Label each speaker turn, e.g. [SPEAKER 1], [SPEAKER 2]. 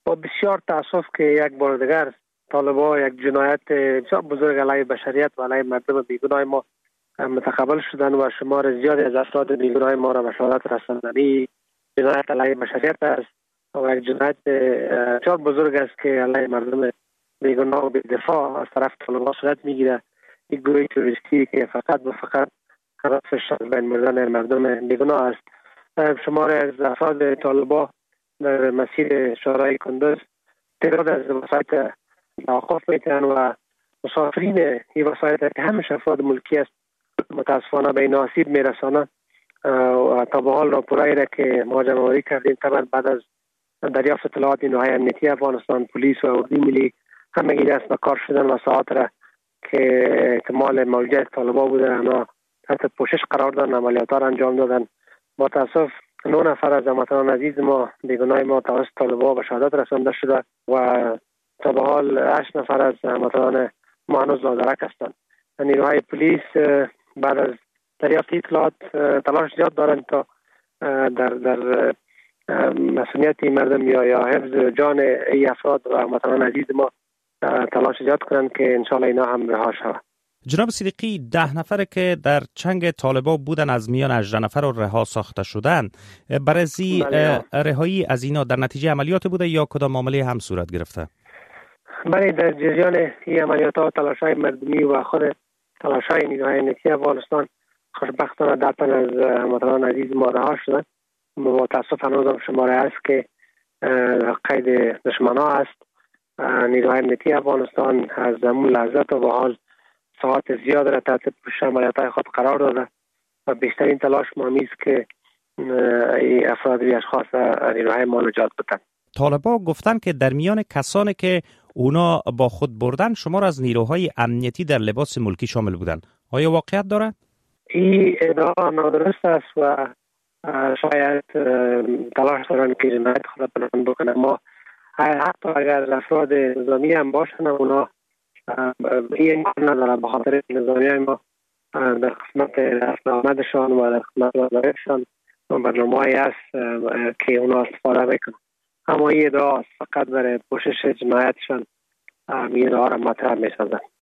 [SPEAKER 1] با بسیار تاسف که یک بار دیگر طالبان یک جنایت بسیار بزرگ علیه بشریت و علیه مردم بیگناه ما متقبل شدن و شمار زیادی از افراد بیگناه ما را به شهادت رساندنی. جنایت علیه بشریت است و یک جنایت بسیار بزرگ است که علیه مردم بیگناه و بی‌دفاع از طرف طالبان صورت میگیره. یک گروه تروریستی که فقط و فقط هدفش از بین بردن مردم بیگناه است. شمار از افراد طالبان در مسیر شورای کندوز تعداد از وسایط توقف میتن و مسافرین این وسایط که همش افراد ملکی است متاسفانه به این آسیب میرسانند و تا به حال راپورایی را که ما جمع‌آوری کردیم طبعا بعد از دریافت اطلاعات نیروهای امنیتی افغانستان، پلیس و اردوی ملی همگی دست به کار شدن و ساعات را که احتمال موجودیت طالبان بوده اونا تحت پوشش قرار دادن، عملیات را انجام دادن. با تاسف 9 نفر از هموطنان عزیز ما بیگناه ما توسط طالبان به شهادت رسانده شده و تا به حال 8 نفر از هموطنان ما هنوز نادرک هستند. نیروهای پلیس بعد از دریافت اطلاعات تلاش زیاد دارند تا در مسئولیت مردم یا حفظ جان ای افراد و هموطنان عزیز ما تلاش زیاد کنند که انشاءالله اینا هم رها شود.
[SPEAKER 2] جناب صدیقی، 10 نفر که در چنگ طالبان بودن از میان 18 نفر رها ساخته شدن، برای رهایی از اینا در نتیجه عملیات بوده یا کدام معامله هم صورت گرفته؟
[SPEAKER 1] بله، در جریان این عملیات ها تلاش‌های مردمی و خود تلاش‌های نیروهای امنیتی افغانستان خوشبختانه 10 تن از هموطنان عزیز ما رها شدند. با تاسف هنوز هم شماره است که قید دشمن‌ها است. نیروهای امنیتی افغانستان از همون لحظه تا به حال ساعات زیاد را تحت پوشش عملیات‌های خود قرار داده و بیشترین تلاش ما است که این افراد و اشخاص نیروهای ما نجات بدن.
[SPEAKER 2] طالبان گفتن که در میان کسانی که اونا با خود بردن شمار از نیروهای امنیتی در لباس ملکی شامل بودن. آیا واقعیت داره؟
[SPEAKER 1] این ادعا نادرست است و شاید تلاش دارن که جنایت خود پنهان بکنن. ما حتی اگر افراد نظامی هم باشن اونا این امکان نداره، به خاطر نظامی ما در قسمت رفت آمدشان و در قسمت وظایفشان برنامه‌ای است که اونا استفاده میکنن. اما این ادعا فقط برای پوشش جنایتشان این ادعا را مطرح می‌سازند.